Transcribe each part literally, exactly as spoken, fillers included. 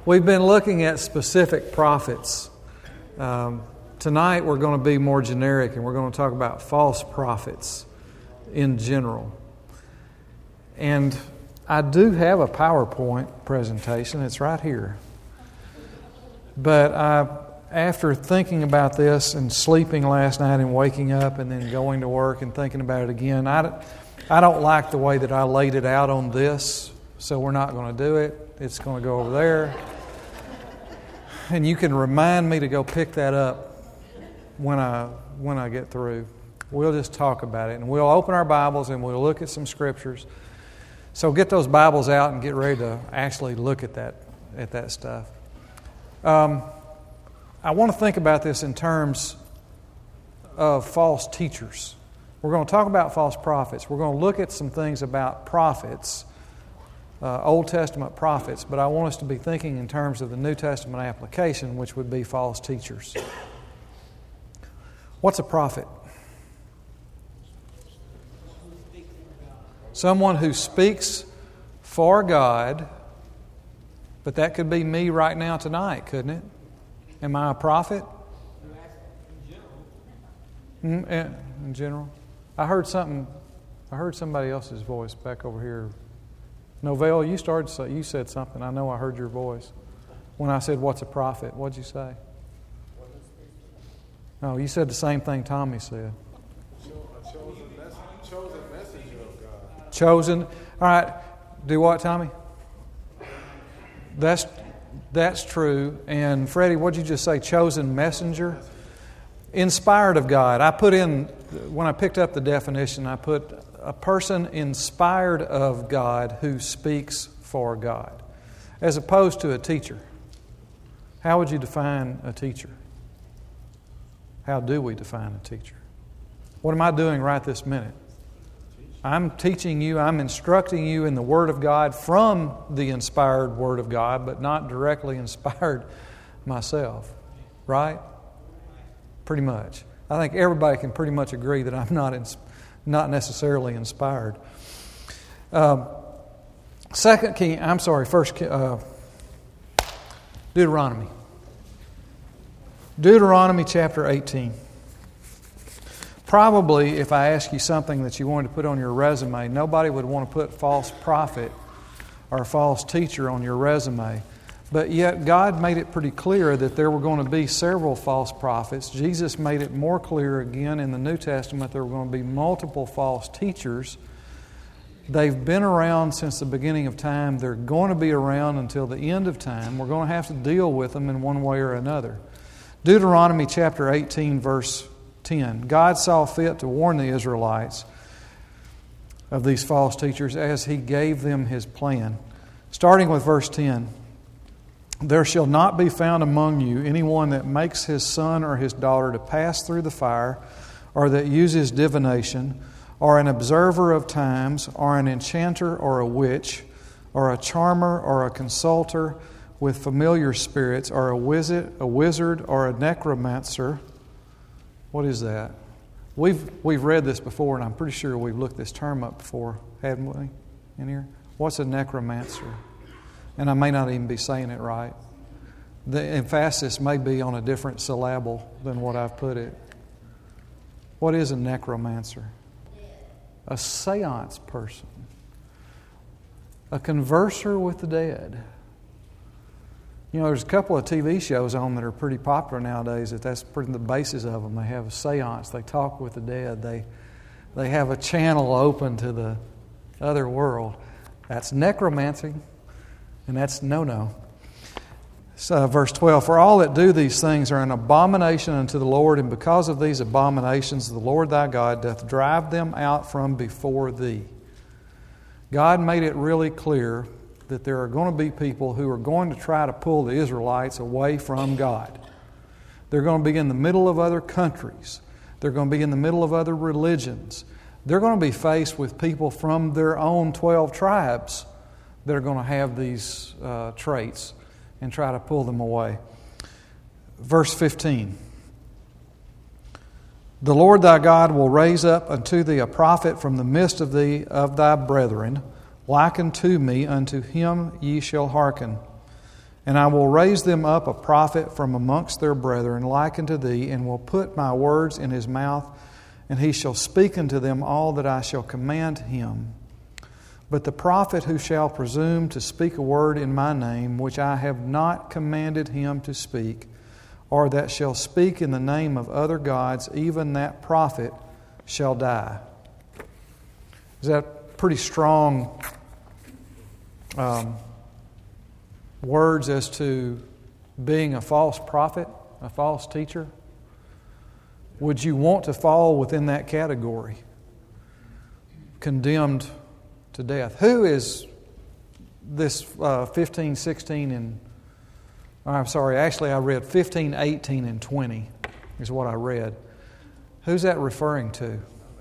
We've been looking at specific prophets. Um, tonight we're going to be more generic, and we're going to talk about false prophets in general. And I do have a PowerPoint presentation. It's right here. But I, after thinking about this and sleeping last night and waking up and then going to work and thinking about it again, I, I don't like the way that I laid it out on this, so we're not going to do it. It's going to go over there. And you can remind me to go pick that up when I when I get through. We'll just talk about it, and we'll open our Bibles and we'll look at some scriptures. So get those Bibles out and get ready to actually look at that at that stuff. Um, I want to think about this in terms of false teachers. We're going to talk about false prophets. We're going to look at some things about prophets. Uh, Old Testament prophets, but I want us to be thinking in terms of the New Testament application, which would be false teachers. What's a prophet? Someone who speaks for God, but that could be me right now tonight, couldn't it? Am I a prophet? In general. In general. I heard something, I heard somebody else's voice back over here. Novell, you started. So you said something. I know I heard your voice when I said, "What's a prophet?" What'd you say? Oh, you said the same thing Tommy said. Chosen messenger of God. Chosen. All right. Do what, Tommy? That's that's true. And Freddie, what'd you just say? Chosen messenger. Inspired of God. I put in when I picked up the definition. I put. A person inspired of God who speaks for God, as opposed to a teacher. How would you define a teacher? How do we define a teacher? What am I doing right this minute? I'm teaching you, I'm instructing you in the Word of God from the inspired Word of God, but not directly inspired myself. Right? Pretty much. I think everybody can pretty much agree that I'm not inspired. Not necessarily inspired. Um, second King, I'm sorry, First uh, Deuteronomy. Deuteronomy chapter eighteen. Probably, if I ask you something that you wanted to put on your resume, nobody would want to put false prophet or false teacher on your resume. But yet God made it pretty clear that there were going to be several false prophets. Jesus made it more clear again in the New Testament there were going to be multiple false teachers. They've been around since the beginning of time. They're going to be around until the end of time. We're going to have to deal with them in one way or another. Deuteronomy chapter eighteen, verse ten. God saw fit to warn the Israelites of these false teachers as He gave them His plan. Starting with verse ten. There shall not be found among you anyone that makes his son or his daughter to pass through the fire, or that uses divination, or an observer of times, or an enchanter or a witch, or a charmer or a consulter with familiar spirits, or a wizard, a wizard or a necromancer. What is that? We've we've read this before, and I'm pretty sure we've looked this term up before, haven't we? In here, what's a necromancer? And I may not even be saying it right. The emphasis may be on a different syllable than what I've put it. What is a necromancer? A seance person. A converser with the dead. You know, there's a couple of T V shows on that are pretty popular nowadays that that's pretty the basis of them. They have a seance. They talk with the dead. They, they have a channel open to the other world. That's necromancy. And that's no-no. So, verse twelve, for all that do these things are an abomination unto the Lord, and because of these abominations the Lord thy God doth drive them out from before thee. God made it really clear that there are going to be people who are going to try to pull the Israelites away from God. They're going to be in the middle of other countries. They're going to be in the middle of other religions. They're going to be faced with people from their own twelve tribes that are going to have these uh, traits and try to pull them away. Verse fifteen. The Lord thy God will raise up unto thee a prophet from the midst of thee of thy brethren, like unto me, unto him ye shall hearken. And I will raise them up a prophet from amongst their brethren, like unto thee, and will put my words in his mouth, and he shall speak unto them all that I shall command him. But the prophet who shall presume to speak a word in my name, which I have not commanded him to speak, or that shall speak in the name of other gods, even that prophet shall die. Is that pretty strong um, words as to being a false prophet, a false teacher? Would you want to fall within that category? Condemned to death. Who is this uh, fifteen, sixteen, and I'm sorry, actually I read fifteen, eighteen, and twenty is what I read. Who's that referring to?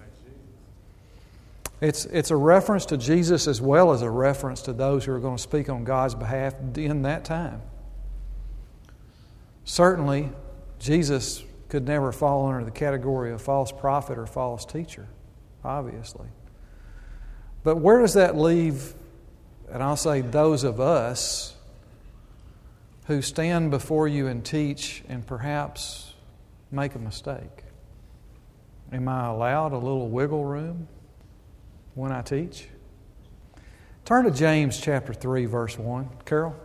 It's, it's a reference to Jesus as well as a reference to those who are going to speak on God's behalf in that time. Certainly, Jesus could never fall under the category of false prophet or false teacher, obviously. But where does that leave, and I'll say those of us who stand before you and teach and perhaps make a mistake? Am I allowed a little wiggle room when I teach? Turn to James chapter three, verse one. Carol?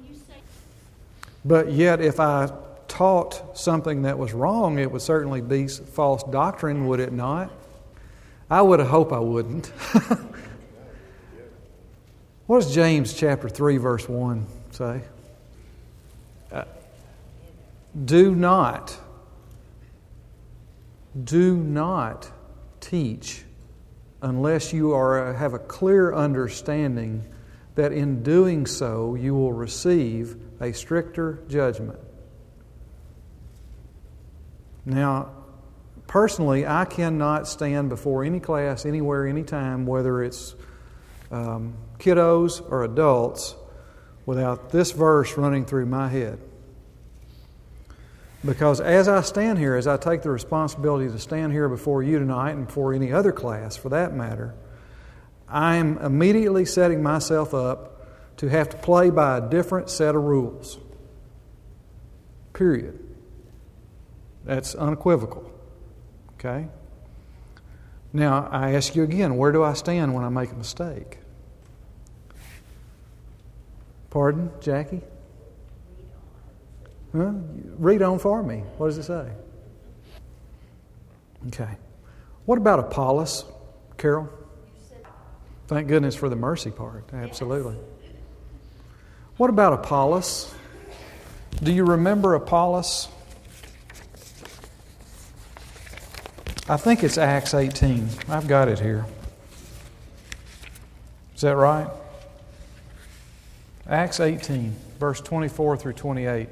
But yet if I taught something that was wrong, it would certainly be false doctrine, would it not? I would hope I wouldn't. What does James chapter three, verse one say? Uh, do not, do not teach unless you are have a clear understanding that in doing so you will receive a stricter judgment. Now, personally, I cannot stand before any class, anywhere, anytime, whether it's um, kiddos or adults, without this verse running through my head. Because as I stand here, as I take the responsibility to stand here before you tonight and before any other class for that matter, I'm immediately setting myself up to have to play by a different set of rules. Period. That's unequivocal. Okay? Now, I ask you again, where do I stand when I make a mistake? Pardon, Jackie? Huh? Read on for me. What does it say? Okay. What about Apollos, Carol? Thank goodness for the mercy part. Absolutely. What about Apollos? Do you remember Apollos? I think it's Acts eighteen. I've got it here. Is that right? Acts eighteen, verse twenty-four through twenty-eight.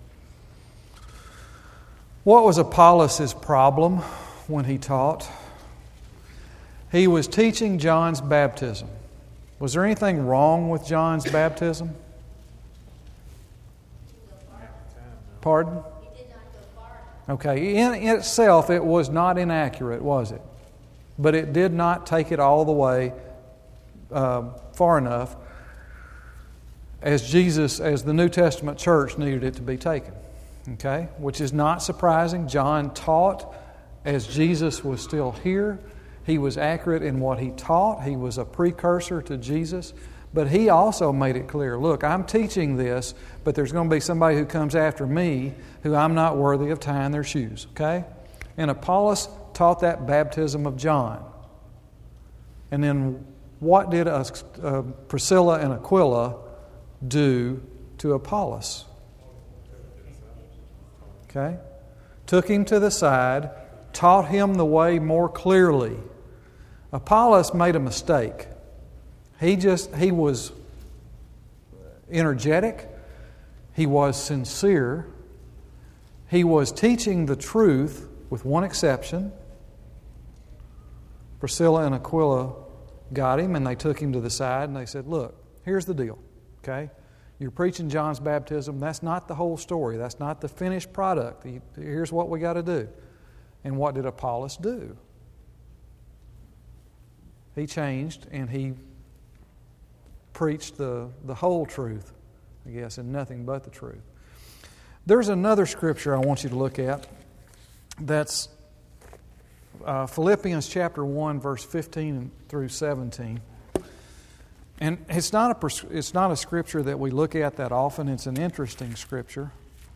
What was Apollos' problem when he taught? He was teaching John's baptism. Was there anything wrong with John's baptism? Pardon? Okay, in itself it was not inaccurate, was it? But it did not take it all the way uh, far enough as Jesus, as the New Testament church needed it to be taken. Okay, which is not surprising. John taught as Jesus was still here. He was accurate in what he taught. He was a precursor to Jesus. But he also made it clear, look, I'm teaching this, but there's going to be somebody who comes after me who I'm not worthy of tying their shoes. Okay? And Apollos taught that baptism of John. And then what did uh, uh, Priscilla and Aquila do to Apollos? Okay? Took him to the side, taught him the way more clearly. Apollos made a mistake. He just, he was energetic. He was sincere. He was teaching the truth with one exception. Priscilla and Aquila got him and they took him to the side and they said, look, here's the deal, okay? You're preaching John's baptism. That's not the whole story. That's not the finished product. Here's what we got to do. And what did Apollos do? He changed and he preached the, the whole truth I guess, and nothing but the truth. There's another scripture I want you to look at. That's uh, Philippians chapter one, verse fifteen through seventeen. And it's not a pers- it's not a scripture that we look at that often. It's an interesting scripture.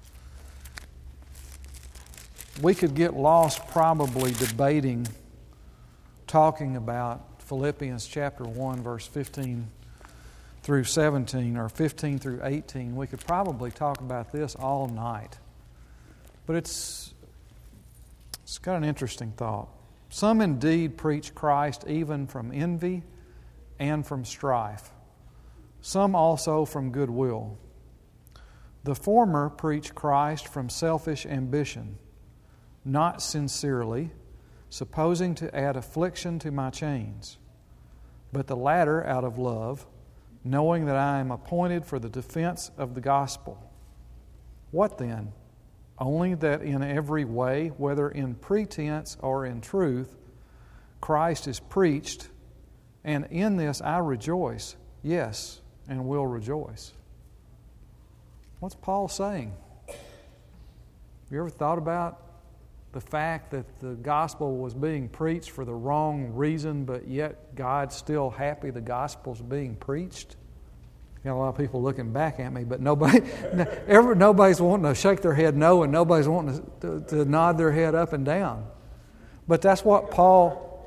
We could get lost probably debating, talking about Philippians chapter one, verse fifteen through seventeen, or fifteen through eighteen. We could probably talk about this all night. But it's it's got an interesting thought. Some indeed preach Christ even from envy and from strife. Some also from goodwill. The former preach Christ from selfish ambition, not sincerely, supposing to add affliction to my chains. But the latter out of love, knowing that I am appointed for the defense of the gospel. What then? Only that in every way, whether in pretense or in truth, Christ is preached, and in this I rejoice, yes, and will rejoice. What's Paul saying? Have you ever thought about the fact that the gospel was being preached for the wrong reason, but yet God's still happy the gospel's being preached? Got a lot of people looking back at me, but nobody, ever, nobody's wanting to shake their head no, and nobody's wanting to, to, to nod their head up and down. But that's what Paul,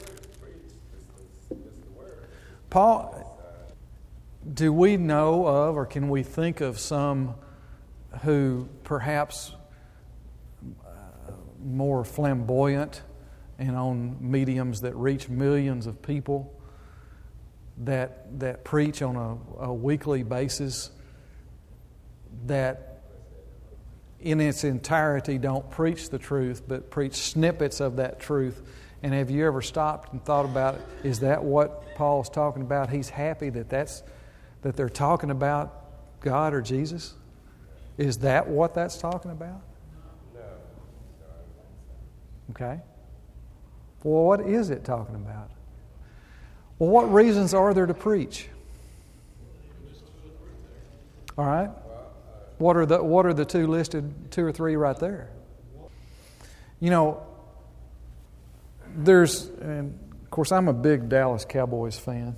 Paul, do we know of, or can we think of some who perhaps more flamboyant and on mediums that reach millions of people that that preach on a, a weekly basis, that in its entirety don't preach the truth but preach snippets of that truth? And have you ever stopped and thought about it? Is that what Paul's talking about? He's happy that that's that they're talking about God or Jesus? Is that what that's talking about? Okay. Well, what is it talking about? Well, what reasons are there to preach? All right. What are the what are the two listed, two or three right there? You know, there's, and of course, I'm a big Dallas Cowboys fan,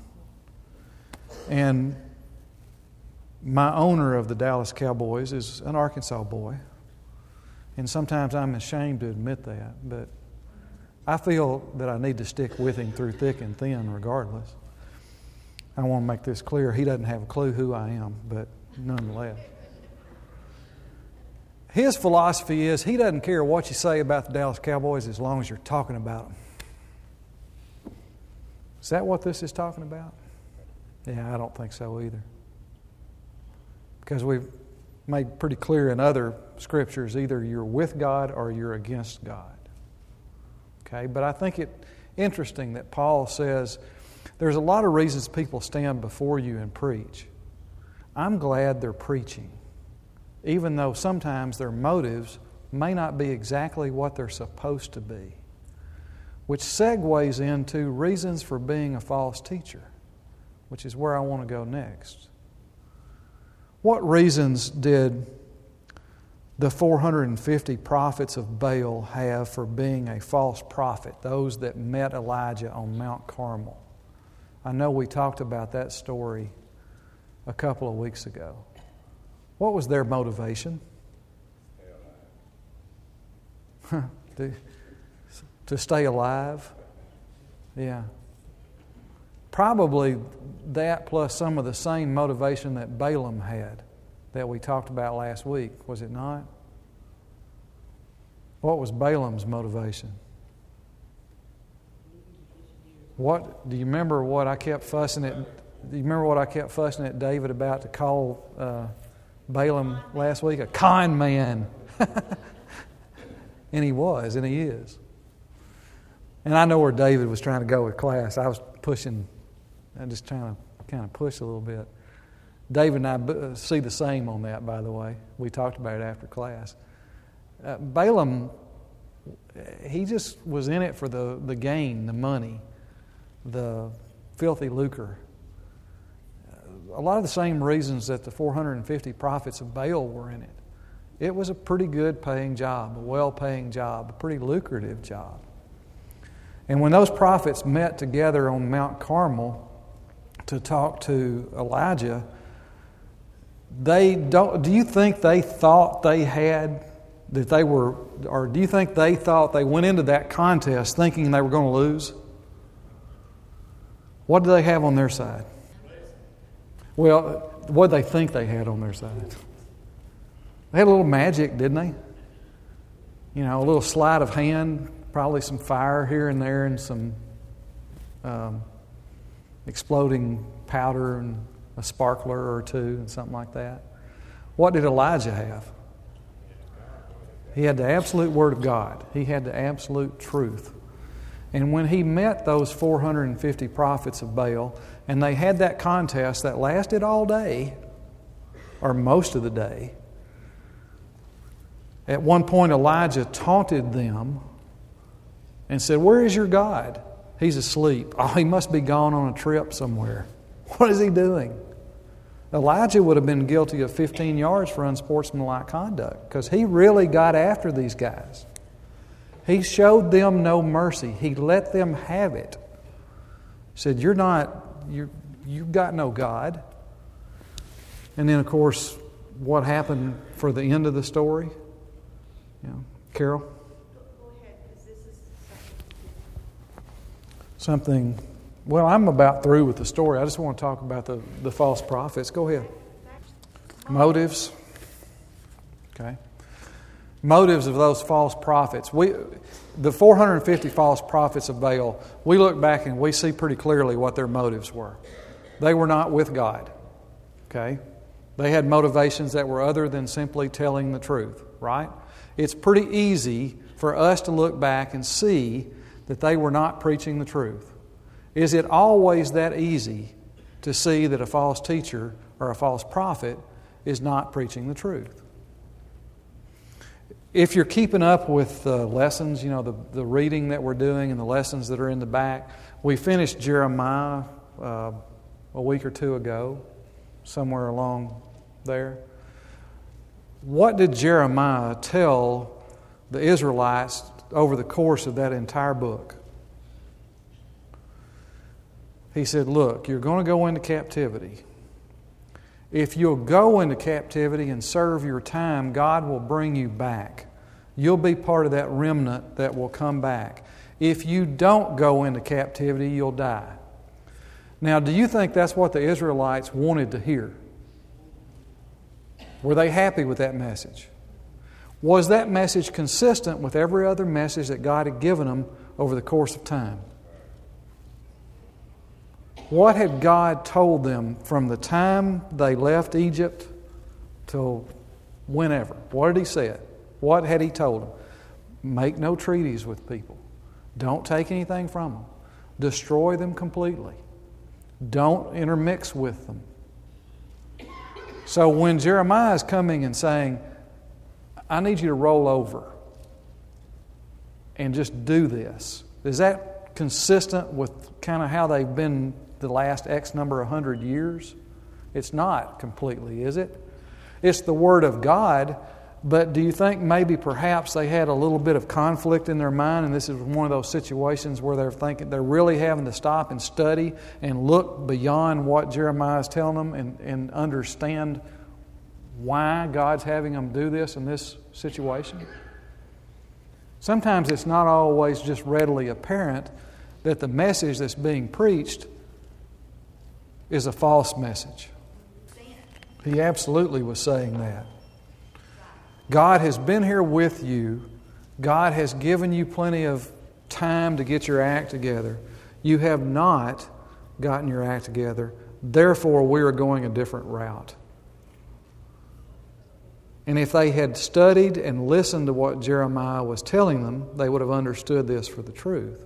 and my owner of the Dallas Cowboys is an Arkansas boy. And sometimes I'm ashamed to admit that, but I feel that I need to stick with him through thick and thin regardless. I want to make this clear. He doesn't have a clue who I am, but nonetheless. His philosophy is he doesn't care what you say about the Dallas Cowboys as long as you're talking about them. Is that what this is talking about? Yeah, I don't think so either. Because we've made pretty clear in other scriptures, either you're with God or you're against God. Okay, but I think it interesting that Paul says there's a lot of reasons people stand before you and preach. I'm glad they're preaching, even though sometimes their motives may not be exactly what they're supposed to be, which segues into reasons for being a false teacher, which is where I want to go next. What reasons did the four hundred fifty prophets of Baal have for being a false prophet, those that met Elijah on Mount Carmel? I know we talked about that story a couple of weeks ago. What was their motivation? to, to stay alive? Yeah. Probably that plus some of the same motivation that Balaam had that we talked about last week, was it not? What was Balaam's motivation? What do you remember? What I kept fussing at? Do you remember what I kept fussing at David about to call uh, Balaam last week? A con man, and he was, and he is. And I know where David was trying to go with class. I was pushing. I'm just trying to kind of push a little bit. David and I see the same on that, by the way. We talked about it after class. Uh, Balaam, he just was in it for the, the gain, the money, the filthy lucre. Uh, a lot of the same reasons that the four hundred fifty prophets of Baal were in it. It was a pretty good paying job, a well-paying job, a pretty lucrative job. And when those prophets met together on Mount Carmel to talk to Elijah, they don't. Do you think they thought they had, that they were, or do you think they thought they went into that contest thinking they were going to lose? What did they have on their side? Well, what did they think they had on their side? They had a little magic, didn't they? You know, a little sleight of hand, probably some fire here and there, and some um, exploding powder and a sparkler or two and something like that. What did Elijah have? He had the absolute Word of God. He had the absolute truth. And when he met those four hundred fifty prophets of Baal, and they had that contest that lasted all day, or most of the day, at one point Elijah taunted them and said, "Where is your God?" "He's asleep." "Oh, he must be gone on a trip somewhere." What is he doing? Elijah would have been guilty of fifteen yards for unsportsmanlike conduct, because he really got after these guys. He showed them no mercy. He let them have it. He said, "You're not, you you've got no God." And then, of course, what happened for the end of the story? You know, Carol? Go ahead, because this is Something, well, I'm about through with the story. I just want to talk about the, the false prophets. Go ahead. Motives. Okay. Motives of those false prophets. We, the four hundred fifty false prophets of Baal, we look back and we see pretty clearly what their motives were. They were not with God. Okay? They had motivations that were other than simply telling the truth, right? It's pretty easy for us to look back and see that they were not preaching the truth. Is it always that easy to see that a false teacher or a false prophet is not preaching the truth? If you're keeping up with the lessons, you know, the, the reading that we're doing and the lessons that are in the back, we finished Jeremiah uh, a week or two ago, somewhere along there. What did Jeremiah tell the Israelites over the course of that entire book? He said, "Look, you're going to go into captivity. If you'll go into captivity and serve your time, God will bring you back. You'll be part of that remnant that will come back. If you don't go into captivity, you'll die." Now, do you think that's what the Israelites wanted to hear? Were they happy with that message? Was that message consistent with every other message that God had given them over the course of time? What had God told them from the time they left Egypt till whenever? What had He said? What had He told them? Make no treaties with people. Don't take anything from them. Destroy them completely. Don't intermix with them. So when Jeremiah is coming and saying, "I need you to roll over and just do this," is that consistent with kind of how they've been the last X number of hundred years? It's not completely, is it? It's the Word of God, but do you think maybe perhaps they had a little bit of conflict in their mind, and this is one of those situations where they're thinking they're really having to stop and study and look beyond what Jeremiah is telling them and, and understand why God's having them do this in this situation? Sometimes it's not always just readily apparent that the message that's being preached is a false message. He absolutely was saying that. God has been here with you. God has given you plenty of time to get your act together. You have not gotten your act together. Therefore, we are going a different route. And if they had studied and listened to what Jeremiah was telling them, they would have understood this for the truth.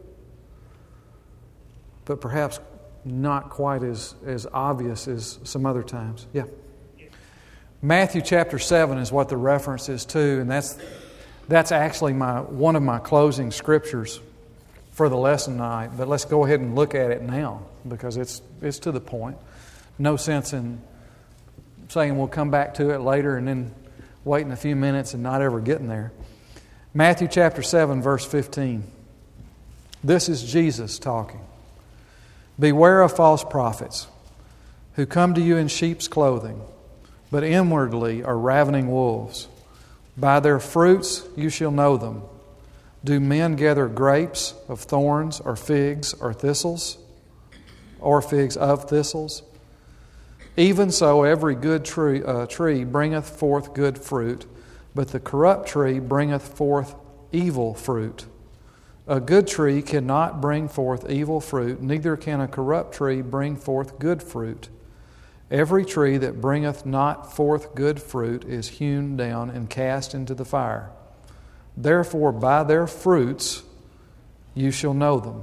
But perhaps not quite as, as obvious as some other times. Yeah. Matthew chapter seven is what the reference is to, and that's that's actually my one of my closing scriptures for the lesson tonight. But let's go ahead and look at it now because it's it's to the point. No sense in saying we'll come back to it later and then waiting a few minutes and not ever getting there. Matthew chapter seven, verse fifteen. This is Jesus talking. Beware of false prophets who come to you in sheep's clothing, but inwardly are ravening wolves. By their fruits you shall know them. Do men gather grapes of thorns, or figs or thistles, or figs of thistles? Even so, every good tree, uh, tree bringeth forth good fruit, but the corrupt tree bringeth forth evil fruit. A good tree cannot bring forth evil fruit, neither can a corrupt tree bring forth good fruit. Every tree that bringeth not forth good fruit is hewn down and cast into the fire. Therefore, by their fruits you shall know them.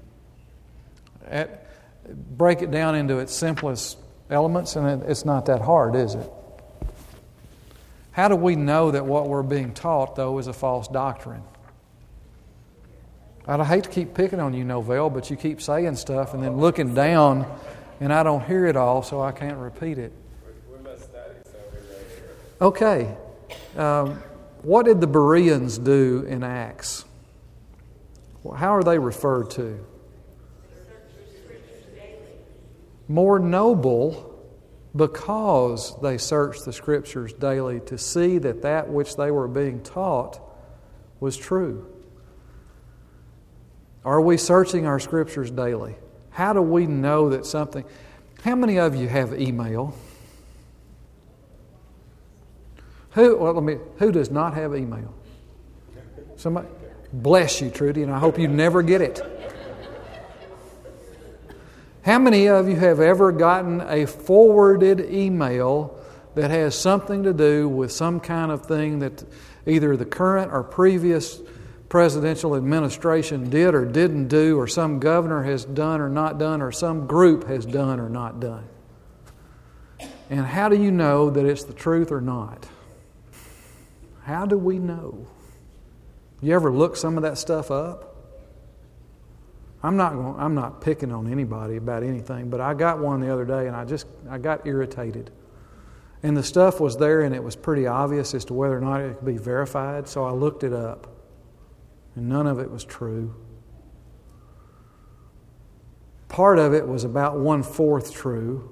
At, break it down into its simplest elements, and it, it's not that hard, is it? How do we know that what we're being taught, though, is a false doctrine? I'd hate to keep picking on you, Novell, but you keep saying stuff and then looking down, and I don't hear it all, so I can't repeat it. We must study something right here. Okay. Um, what did the Bereans do in Acts? How are they referred to? More noble, because they searched the Scriptures daily to see that that which they were being taught was true. Are we searching our Scriptures daily? How do we know that something... How many of you have email? Who, well, let me, who does not have email? Somebody? Bless you, Trudy, and I hope you never get it. How many of you have ever gotten a forwarded email that has something to do with some kind of thing that either the current or previous presidential administration did or didn't do, or some governor has done or not done, or some group has done or not done? And how do you know that it's the truth or not? How do we know? You ever look some of that stuff up? I'm not going, I'm not picking on anybody about anything, but I got one the other day and I just I got irritated. And the stuff was there and it was pretty obvious as to whether or not it could be verified, so I looked it up. And none of it was true. Part of it was about one-fourth true.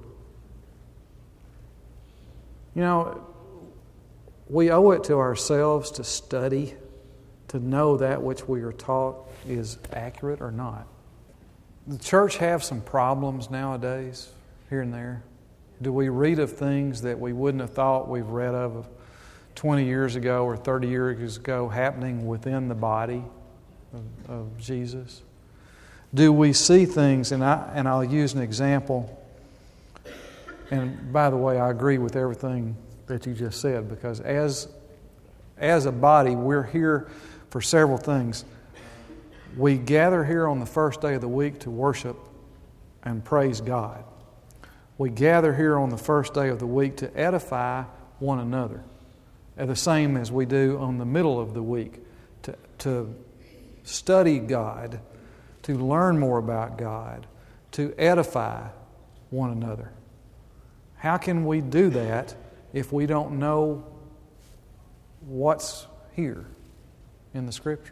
You know, we owe it to ourselves to study, to know that which we are taught is accurate or not. The church have some problems nowadays, here and there. Do we read of things that we wouldn't have thought we've read of twenty years ago or thirty years ago happening within the body of, of Jesus? Do we see things, and, I, and I'll use an example, and by the way, I agree with everything that you just said, because as, as a body, we're here for several things. We gather here on the first day of the week to worship and praise God. We gather here on the first day of the week to edify one another, and the same as we do on the middle of the week, to, to study God, to learn more about God, to edify one another. How can we do that if we don't know what's here in the Scripture?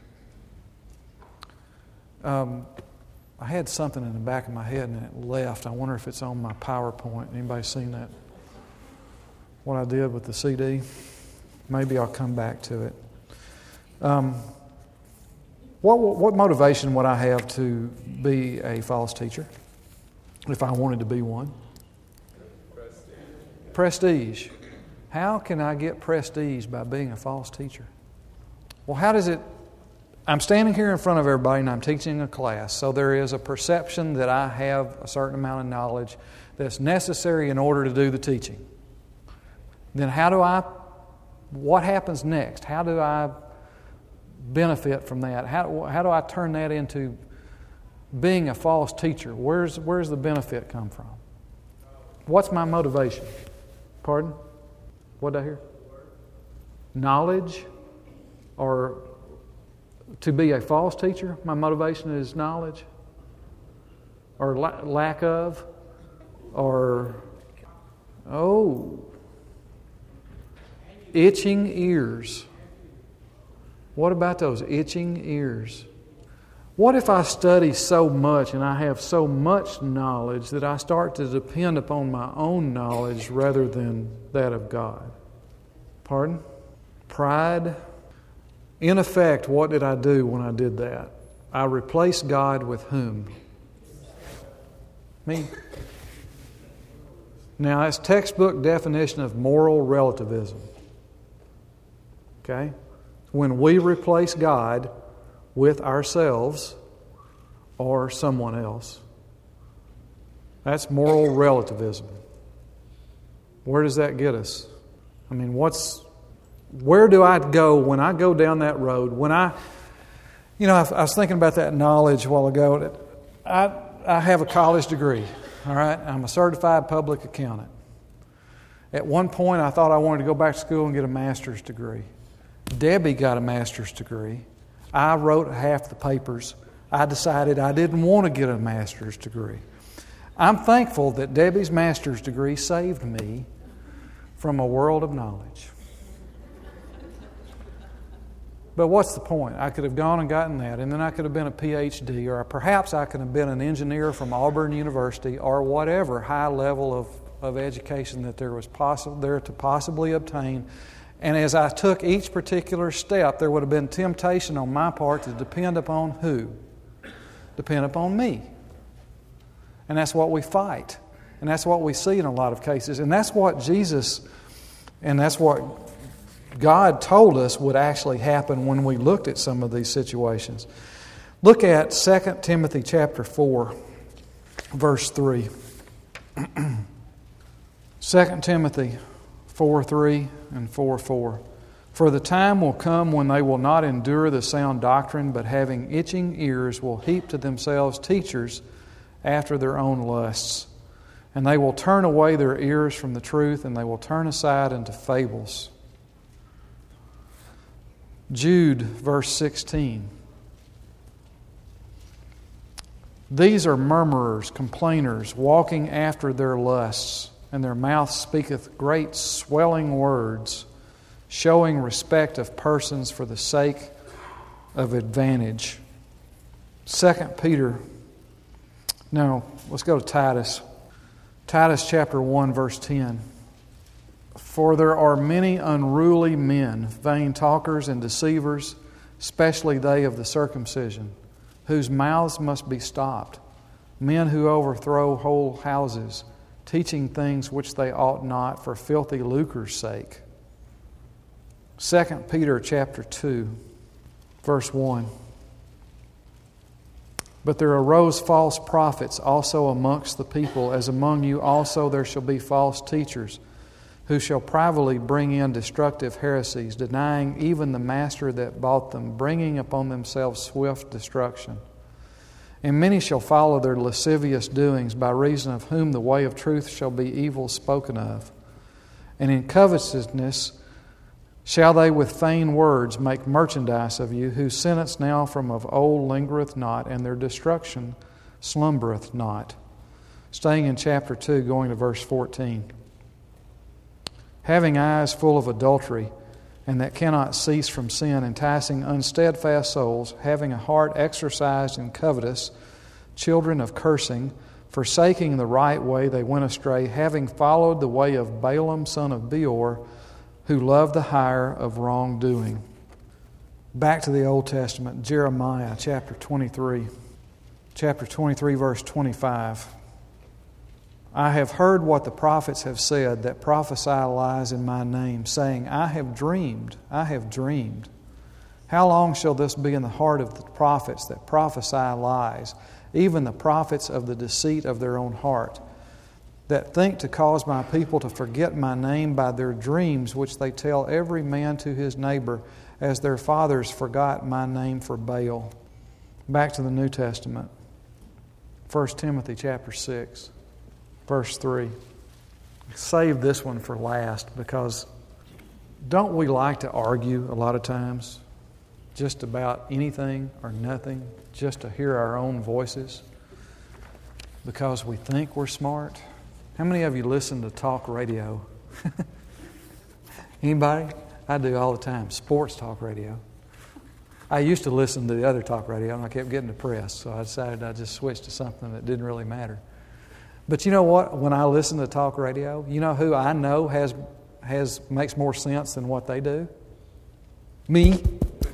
Um, I had something in the back of my head and it left. I wonder if it's on my PowerPoint. Anybody seen that? What I did with the C D? Maybe I'll come back to it. Um, what, what motivation would I have to be a false teacher if I wanted to be one? Prestige. Prestige. How can I get prestige by being a false teacher? Well, how does it... I'm standing here in front of everybody and I'm teaching a class, so there is a perception that I have a certain amount of knowledge that's necessary in order to do the teaching. Then how do I... What happens next? How do I benefit from that? How, how do I turn that into being a false teacher? Where's, where's the benefit come from? What's my motivation? Pardon? What did I hear? Knowledge? Or to be a false teacher? My motivation is knowledge? Or la- lack of? or, oh, itching ears. What about those itching ears? What if I study so much and I have so much knowledge that I start to depend upon my own knowledge rather than that of God? Pardon? Pride. In effect, what did I do when I did that? I replaced God with whom? Me. Now, that's textbook definition of moral relativism. Okay? When we replace God with ourselves or someone else. That's moral relativism. Where does that get us? I mean, what's where do I go when I go down that road? When I, you know, I, I was thinking about that knowledge a while ago. That I I have a college degree. All right, I'm a certified public accountant. At one point, I thought I wanted to go back to school and get a master's degree. Debbie got a master's degree. I wrote half the papers. I decided I didn't want to get a master's degree. I'm thankful that Debbie's master's degree saved me from a world of knowledge. But what's the point? I could have gone and gotten that, and then I could have been a P H D, or perhaps I could have been an engineer from Auburn University, or whatever high level of, of education that there was possible there to possibly obtain. And as I took each particular step, there would have been temptation on my part to depend upon who? Depend upon me. And that's what we fight. And that's what we see in a lot of cases. And that's what Jesus, and that's what God told us would actually happen when we looked at some of these situations. Look at Second Timothy chapter four, verse three. Second Timothy four three and four four. For the time will come when they will not endure the sound doctrine, but having itching ears will heap to themselves teachers after their own lusts. And they will turn away their ears from the truth, and they will turn aside into fables. Jude, verse sixteen. These are murmurers, complainers, walking after their lusts, and their mouth speaketh great swelling words, showing respect of persons for the sake of advantage. Second Peter, no, let's go to Titus. Titus chapter one, verse ten. For there are many unruly men, vain talkers and deceivers, especially they of the circumcision, whose mouths must be stopped, men who overthrow whole houses, teaching things which they ought not for filthy lucre's sake. Second Peter chapter two, verse one. But there arose false prophets also amongst the people, as among you also there shall be false teachers, who shall privately bring in destructive heresies, denying even the master that bought them, bringing upon themselves swift destruction. And many shall follow their lascivious doings, by reason of whom the way of truth shall be evil spoken of. And in covetousness shall they with vain words make merchandise of you, whose sentence now from of old lingereth not, and their destruction slumbereth not. Staying in chapter two, going to verse fourteen. Having eyes full of adultery, and that cannot cease from sin, enticing unsteadfast souls, having a heart exercised in covetous, children of cursing, forsaking the right way, they went astray, having followed the way of Balaam son of Beor, who loved the hire of wrongdoing. Back to the Old Testament, Jeremiah chapter twenty-three. Chapter twenty-three, verse twenty-five. I have heard what the prophets have said that prophesy lies in my name, saying, I have dreamed, I have dreamed. How long shall this be in the heart of the prophets that prophesy lies, even the prophets of the deceit of their own heart, that think to cause my people to forget my name by their dreams, which they tell every man to his neighbor, as their fathers forgot my name for Baal. Back to the New Testament. First Timothy chapter six. Verse three. Save this one for last, because don't we like to argue a lot of times just about anything or nothing, just to hear our own voices because we think we're smart? How many of you listen to talk radio? Anybody? I do all the time. Sports talk radio. I used to listen to the other talk radio, and I kept getting depressed, so I decided I'd just switch to something that didn't really matter. But you know what? When I listen to talk radio, you know who I know has has makes more sense than what they do? Me.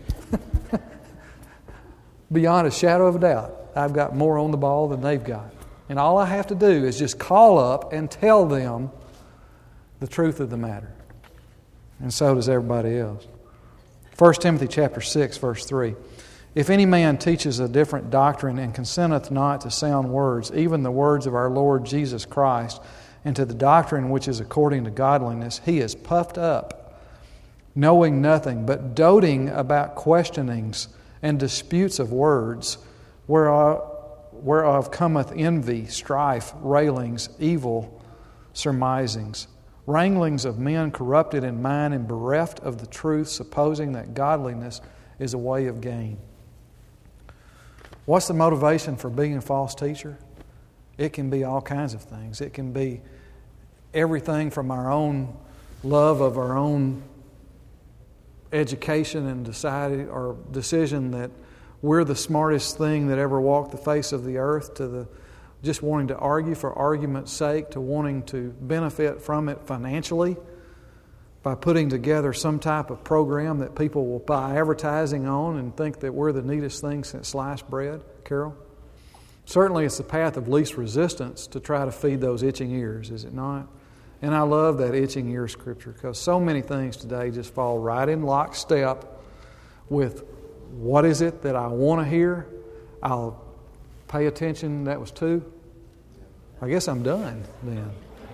Beyond a shadow of a doubt, I've got more on the ball than they've got. And all I have to do is just call up and tell them the truth of the matter. And so does everybody else. First Timothy chapter six, verse three. If any man teaches a different doctrine and consenteth not to sound words, even the words of our Lord Jesus Christ, and to the doctrine which is according to godliness, he is puffed up, knowing nothing, but doting about questionings and disputes of words, whereof, whereof cometh envy, strife, railings, evil surmisings, wranglings of men corrupted in mind and bereft of the truth, supposing that godliness is a way of gain. What's the motivation for being a false teacher? It can be all kinds of things. It can be everything from our own love of our own education and decided or decision that we're the smartest thing that ever walked the face of the earth, to the just wanting to argue for argument's sake, to wanting to benefit from it financially by putting together some type of program that people will buy advertising on and think that we're the neatest thing since sliced bread. Carol? Certainly it's the path of least resistance to try to feed those itching ears, is it not? And I love that itching ear scripture, because so many things today just fall right in lockstep with what is it that I want to hear. I'll pay attention. That was two. I guess I'm done then.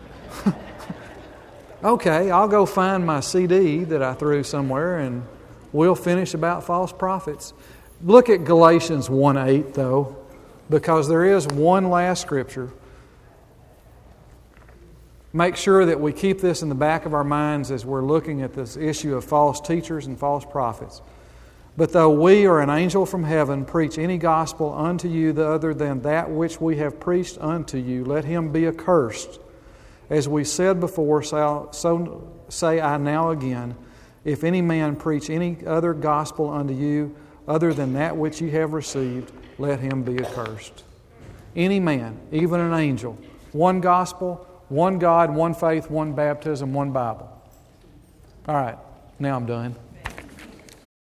Okay, I'll go find my C D that I threw somewhere and we'll finish about false prophets. Look at Galatians one eight though, because there is one last scripture. Make sure that we keep this in the back of our minds as we're looking at this issue of false teachers and false prophets. But though we or an angel from heaven preach any gospel unto you other than that which we have preached unto you, let him be accursed. As we said before, so, so say I now again, if any man preach any other gospel unto you other than that which you have received, let him be accursed. Any man, even an angel, one gospel, one God, one faith, one baptism, one Bible. All right, now I'm done.